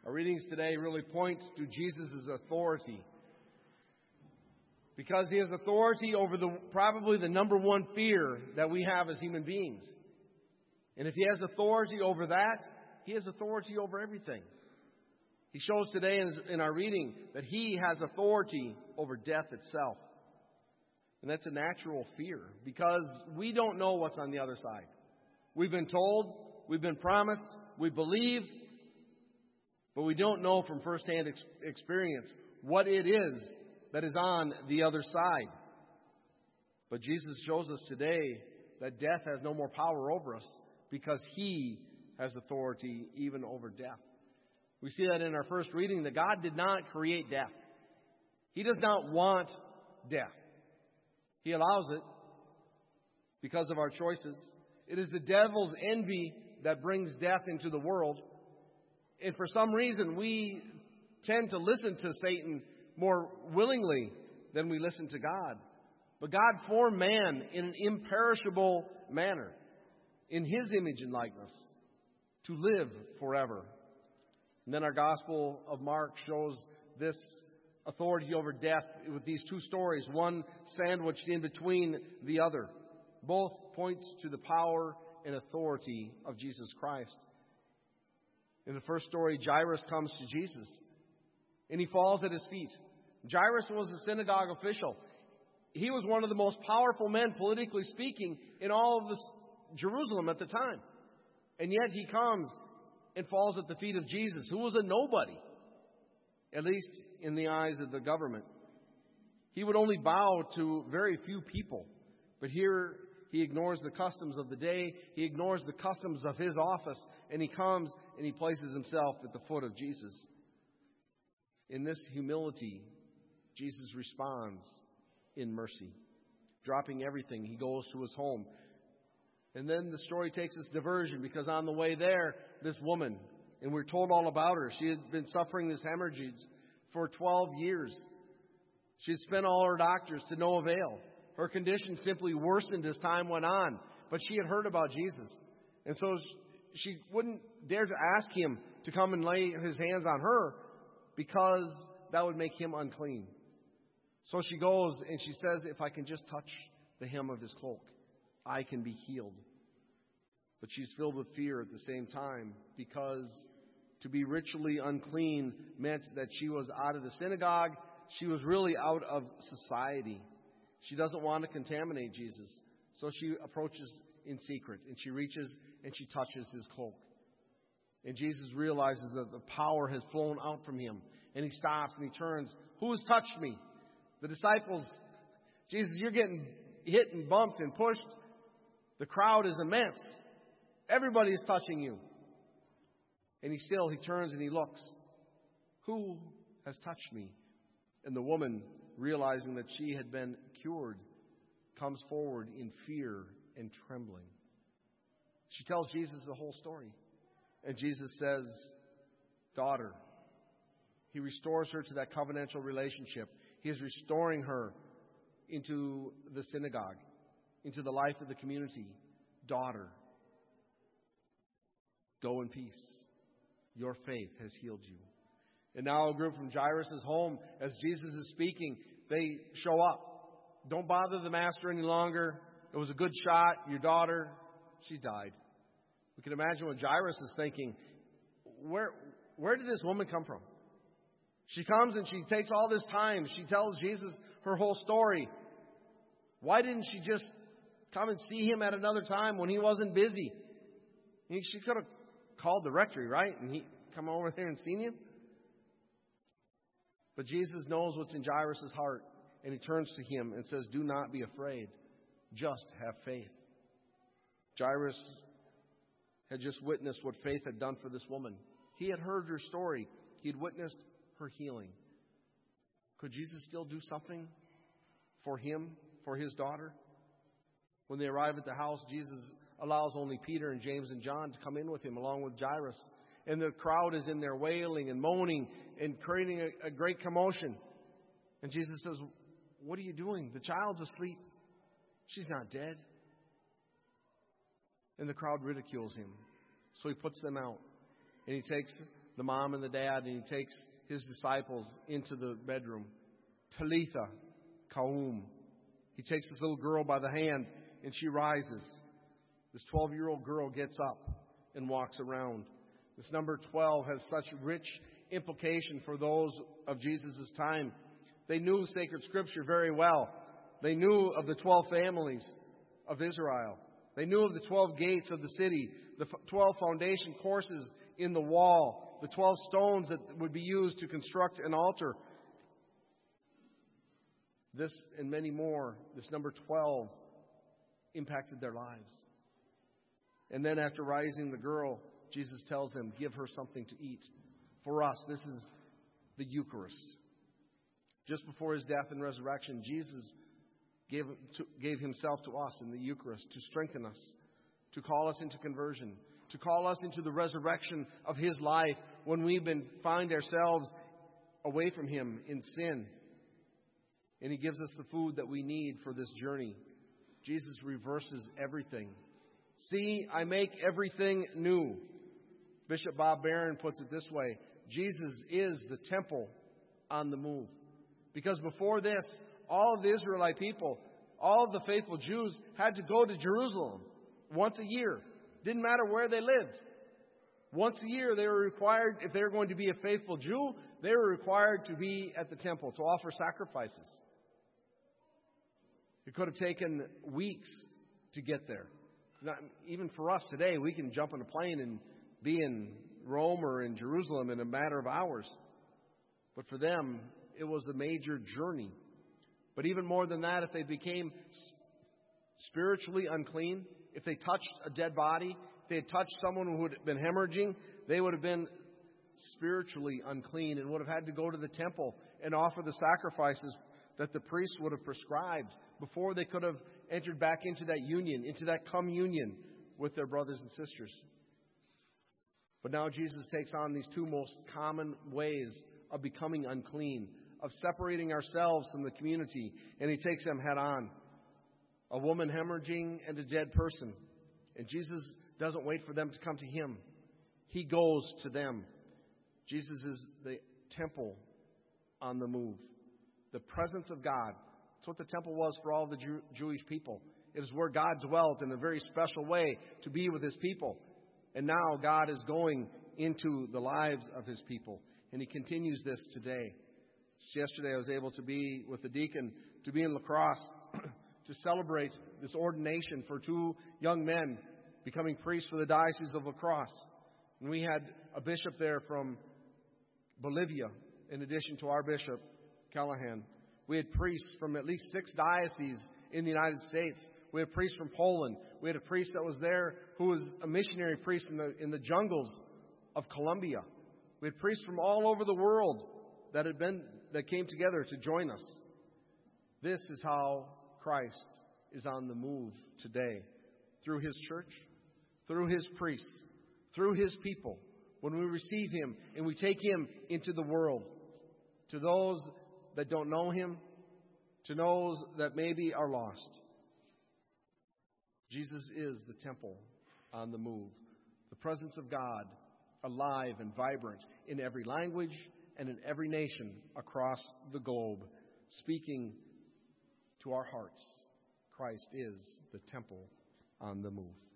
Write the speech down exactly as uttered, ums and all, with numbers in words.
Our readings today really point to Jesus' authority, because He has authority over the probably the number one fear that we have as human beings. And if He has authority over that, He has authority over everything. He shows today in, in our reading that He has authority over death itself. And that's a natural fear, because we don't know what's on the other side. We've been told, we've been promised, we believe, but we don't know from firsthand ex- experience what it is that is on the other side. But Jesus shows us today that death has no more power over us, because He has authority even over death. We see that in our first reading, that God did not create death. He does not want death. He allows it because of our choices. It is the devil's envy that brings death into the world. And for some reason, we tend to listen to Satan more willingly than we listen to God. But God formed man in an imperishable manner, in His image and likeness, to live forever. And then our Gospel of Mark shows this authority over death with these two stories, one sandwiched in between the other. Both point to the power and authority of Jesus Christ. In the first story, Jairus comes to Jesus, and he falls at His feet. Jairus was a synagogue official. He was one of the most powerful men, politically speaking, in all of this Jerusalem at the time. And yet he comes and falls at the feet of Jesus, who was a nobody, at least in the eyes of the government. He would only bow to very few people. But here he ignores the customs of the day. He ignores the customs of his office. And he comes and he places himself at the foot of Jesus. In this humility, Jesus responds in mercy. Dropping everything, He goes to His home. And then the story takes this diversion, because on the way there, this woman, and we're told all about her. She had been suffering this hemorrhage for twelve years. She had spent all her doctors to no avail. Her condition simply worsened as time went on. But she had heard about Jesus. And so she wouldn't dare to ask Him to come and lay His hands on her, because that would make Him unclean. So she goes and she says, if I can just touch the hem of His cloak, I can be healed. But she's filled with fear at the same time, because to be ritually unclean meant that she was out of the synagogue. She was really out of society. She doesn't want to contaminate Jesus. So she approaches in secret, and she reaches and she touches His cloak. And Jesus realizes that the power has flown out from Him. And He stops and He turns. Who has touched me? The disciples, Jesus, you're getting hit and bumped and pushed. The crowd is immense. Everybody is touching you. And he still, he turns and he looks. Who has touched me? And the woman, realizing that she had been cured, comes forward in fear and trembling. She tells Jesus the whole story. And Jesus says, daughter. He restores her to that covenantal relationship. He is restoring her into the synagogue, into the life of the community. Daughter, go in peace. Your faith has healed you. And now a group from Jairus' home, as Jesus is speaking, they show up. Don't bother the master any longer. It was a good shot. Your daughter, she died. We can imagine what Jairus is thinking. Where, where did this woman come from? She comes and she takes all this time. She tells Jesus her whole story. Why didn't she just come and see Him at another time when He wasn't busy? She could have called the rectory, right? And he come over there and seen Him. But Jesus knows what's in Jairus' heart. And He turns to him and says, do not be afraid. Just have faith. Jairus had just witnessed what faith had done for this woman. He had heard her story. He had witnessed her healing. Could Jesus still do something for him, for his daughter? When they arrive at the house, Jesus allows only Peter and James and John to come in with Him, along with Jairus. And the crowd is in there wailing and moaning and creating a, a great commotion. And Jesus says, what are you doing? The child's asleep. She's not dead. And the crowd ridicules Him. So He puts them out. And He takes the mom and the dad, and he takes his disciples into the bedroom. Talitha Kaum. He takes this little girl by the hand, and she rises. This twelve-year-old girl gets up and walks around. This number twelve has such rich implication for those of Jesus' time. They knew sacred Scripture very well. They knew of the twelve families of Israel. They knew of the twelve gates of the city, the twelve foundation courses in the wall, the twelve stones that would be used to construct an altar. This and many more, this number twelve, impacted their lives. And then after rising the girl, Jesus tells them, give her something to eat. For us, this is the Eucharist. Just before his death and resurrection, Jesus gave, to, gave himself to us in the Eucharist to strengthen us, to call us into conversion, to call us into the resurrection of his life when we've been find ourselves away from him in sin. And he gives us the food that we need for this journey. Jesus reverses everything. See, I make everything new. Bishop Bob Barron puts it this way: Jesus is the temple on the move. Because before this, all of the Israelite people, all of the faithful Jews had to go to Jerusalem once a year. Didn't matter where they lived. Once a year they were required, if they were going to be a faithful Jew, they were required to be at the temple to offer sacrifices. It could have taken weeks to get there. Not, even for us today, we can jump on a plane and be in Rome or in Jerusalem in a matter of hours. But for them, it was a major journey. But even more than that, if they became spiritually unclean, if they touched a dead body, if they had touched someone who had been hemorrhaging, they would have been spiritually unclean and would have had to go to the temple and offer the sacrifices that the priests would have prescribed before they could have entered back into that union, into that communion with their brothers and sisters. But now Jesus takes on these two most common ways of becoming unclean, of separating ourselves from the community, and he takes them head on. A woman hemorrhaging and a dead person. And Jesus doesn't wait for them to come to him. He goes to them. Jesus is the temple on the move. The presence of God. That's what the temple was for all the Jew- Jewish people. It is where God dwelt in a very special way to be with his people. And now God is going into the lives of his people. And he continues this today. Yesterday I was able to be with the deacon, to be in La Crosse, to celebrate this ordination for two young men becoming priests for the Diocese of La Crosse. And we had a bishop there from Bolivia, in addition to our bishop, Callahan. We had priests from at least six dioceses in the United States. We had priests from Poland. We had a priest that was there who was a missionary priest in the, in the jungles of Colombia. We had priests from all over the world that had been that came together to join us. This is how Christ is on the move today. Through his church, through his priests, through his people. When we receive him and we take him into the world. To those that don't know him, to those that maybe are lost. Jesus is the temple on the move. The presence of God, alive and vibrant in every language and in every nation across the globe, speaking to our hearts. Christ is the temple on the move.